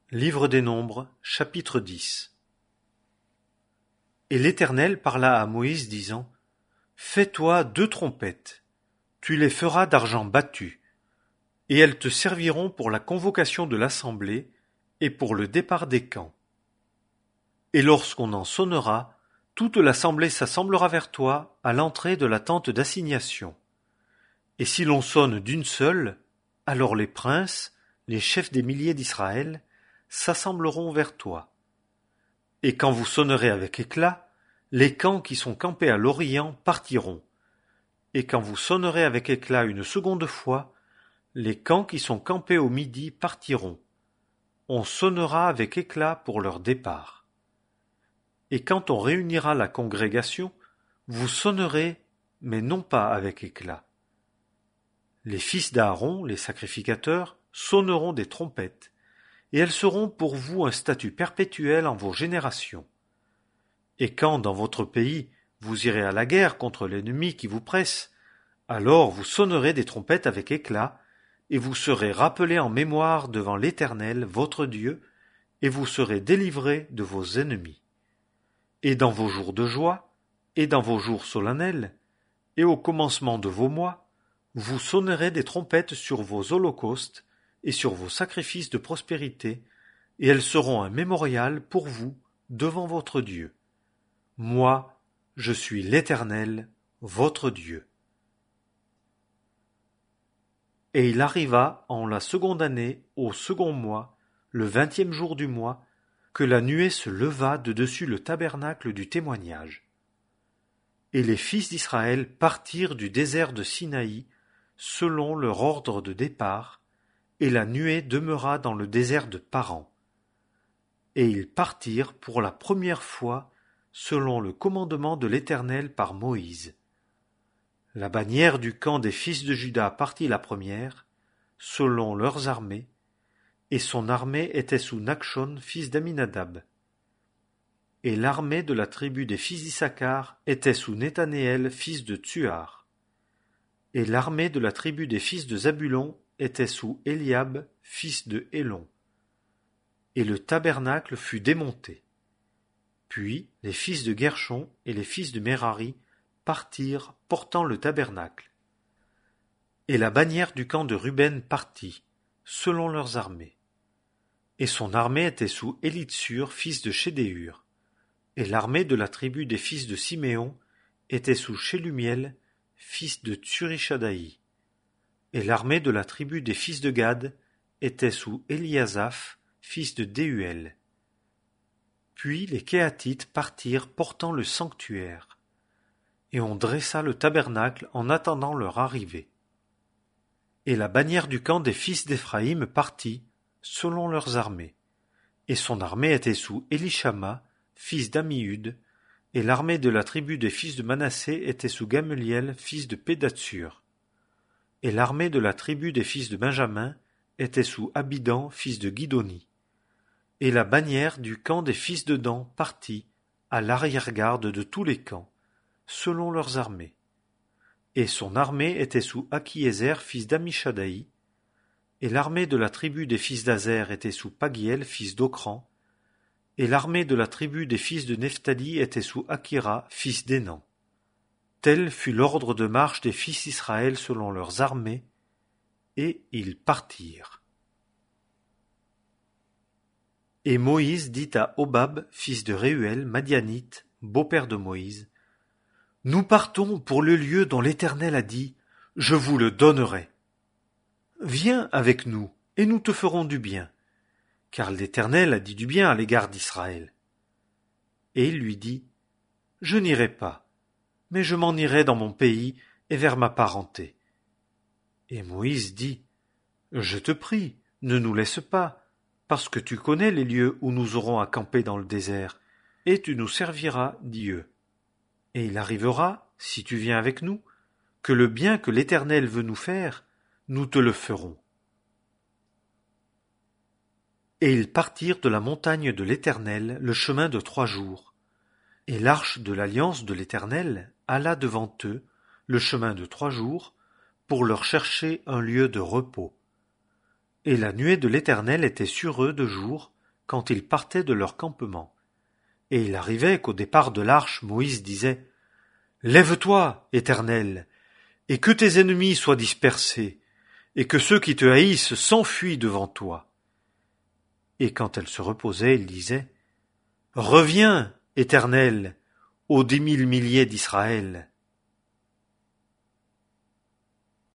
Livre des Nombres, chapitre 10. Et l'Éternel parla à Moïse, disant: Fais-toi 2 trompettes, tu les feras d'argent battu, et elles te serviront pour la convocation de l'assemblée et pour le départ des camps. Et lorsqu'on en sonnera, toute l'assemblée s'assemblera vers toi à l'entrée de la tente d'assignation. Et si l'on sonne d'une seule, alors les princes, les chefs des milliers d'Israël, s'assembleront vers toi. Et quand vous sonnerez avec éclat, les camps qui sont campés à l'Orient partiront. Et quand vous sonnerez avec éclat une seconde fois, les camps qui sont campés au midi partiront. On sonnera avec éclat pour leur départ. Et quand on réunira la congrégation, vous sonnerez, mais non pas avec éclat. Les fils d'Aaron, les sacrificateurs, sonneront des trompettes, et elles seront pour vous un statut perpétuel en vos générations. Et quand dans votre pays vous irez à la guerre contre l'ennemi qui vous presse, alors vous sonnerez des trompettes avec éclat, et vous serez rappelés en mémoire devant l'Éternel, votre Dieu, et vous serez délivrés de vos ennemis. Et dans vos jours de joie, et dans vos jours solennels, et au commencement de vos mois, vous sonnerez des trompettes sur vos holocaustes et sur vos sacrifices de prospérité, et elles seront un mémorial pour vous devant votre Dieu. Moi, je suis l'Éternel, votre Dieu. Et il arriva en la seconde année, au second mois, le 20e jour du mois, que la nuée se leva de dessus le tabernacle du témoignage. Et les fils d'Israël partirent du désert de Sinaï, selon leur ordre de départ, et la nuée demeura dans le désert de Paran. Et ils partirent pour la première fois, selon le commandement de l'Éternel par Moïse. La bannière du camp des fils de Juda partit la première, selon leurs armées, et son armée était sous Nachshon, fils d'Aminadab. Et l'armée de la tribu des fils d'Issachar était sous Nethanéel, fils de Tsuar. Et l'armée de la tribu des fils de Zabulon était sous Eliab, fils de Hélon. Et le tabernacle fut démonté. Puis les fils de Guershon et les fils de Merari partirent portant le tabernacle. Et la bannière du camp de Ruben partit, selon leurs armées. Et son armée était sous Élitsur, fils de Chédéur. Et l'armée de la tribu des fils de Siméon était sous Shelumiel, fils de Tsurishadaï. Et l'armée de la tribu des fils de Gad était sous Eliasaph, fils de Déuel. Puis les Kéatites partirent portant le sanctuaire, et on dressa le tabernacle en attendant leur arrivée. Et la bannière du camp des fils d'Éphraïm partit, selon leurs armées, et son armée était sous Élishama, fils d'Ammiud, et l'armée de la tribu des fils de Manassé était sous Gameliel, fils de Pédatsur. Et l'armée de la tribu des fils de Benjamin était sous Abidan, fils de Guidoni. Et la bannière du camp des fils de Dan partit, à l'arrière-garde de tous les camps, selon leurs armées. Et son armée était sous Akiézer, fils d'Amishadaï, et l'armée de la tribu des fils d'Azer était sous Pagiel, fils d'Ocran, et l'armée de la tribu des fils de Nephtali était sous Akira, fils d'Énan. Tel fut l'ordre de marche des fils d'Israël selon leurs armées, et ils partirent. Et Moïse dit à Hobab, fils de Réuel, Madianite, beau-père de Moïse: Nous partons pour le lieu dont l'Éternel a dit: Je vous le donnerai. Viens avec nous, et nous te ferons du bien, car l'Éternel a dit du bien à l'égard d'Israël. Et il lui dit: Je n'irai pas, mais je m'en irai dans mon pays et vers ma parenté. Et Moïse dit: Je te prie, ne nous laisse pas, parce que tu connais les lieux où nous aurons à camper dans le désert, et tu nous serviras Dieu. Et il arrivera, si tu viens avec nous, que le bien que l'Éternel veut nous faire, nous te le ferons. Et ils partirent de la montagne de l'Éternel le chemin de 3 jours. Et l'arche de l'alliance de l'Éternel alla devant eux le chemin de 3 jours, pour leur chercher un lieu de repos. Et la nuée de l'Éternel était sur eux de jour, quand ils partaient de leur campement. Et il arrivait qu'au départ de l'arche, Moïse disait « Lève-toi, Éternel, et que tes ennemis soient dispersés, et que ceux qui te haïssent s'enfuient devant toi. » Et quand elle se reposait, il disait « Reviens, Éternel, aux 10 000 milliers d'Israël. »